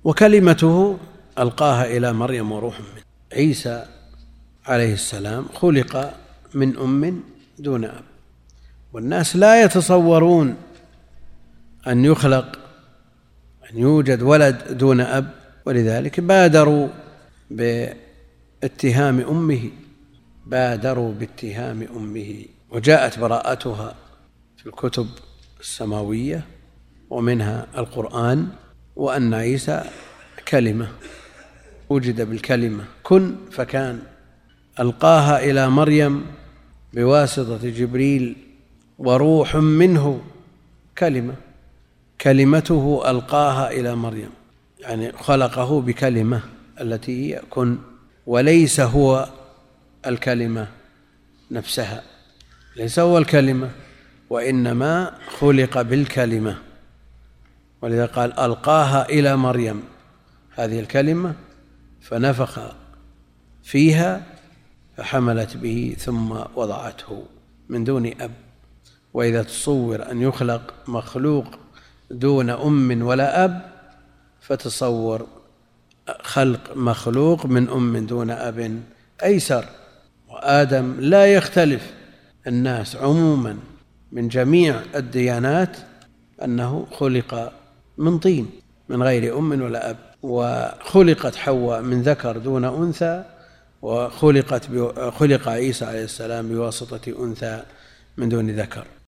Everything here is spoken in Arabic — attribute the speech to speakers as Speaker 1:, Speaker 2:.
Speaker 1: وكلمته ألقاها إلى مريم وروح منه. عيسى عليه السلام خلق من أم دون أب، والناس لا يتصورون أن يوجد ولد دون أب، ولذلك بادروا باتهام أمه، وجاءت براءتها في الكتب السماوية ومنها القرآن، وأن عيسى كلمة وجد بالكلمة كن فكان، ألقاها إلى مريم بواسطة جبريل وروح منه، كلمته ألقاها إلى مريم، يعني خلقه بكلمة التي هي كن، وليس هو الكلمة نفسها، ليس هو الكلمة، وإنما خلق بالكلمة. ولذا قال ألقاها إلى مريم، هذه الكلمة فنفخ فيها فحملت به ثم وضعته من دون أب. وإذا تصور أن يخلق مخلوق دون أم ولا أب، فتصور خلق مخلوق من أم دون أب أيسر. وآدم لا يختلف الناس عموما من جميع الديانات أنه خلق من طين من غير أم ولا أب، وخلقت حواء من ذكر دون أنثى، وخلق عيسى عليه السلام بواسطة أنثى من دون ذكر.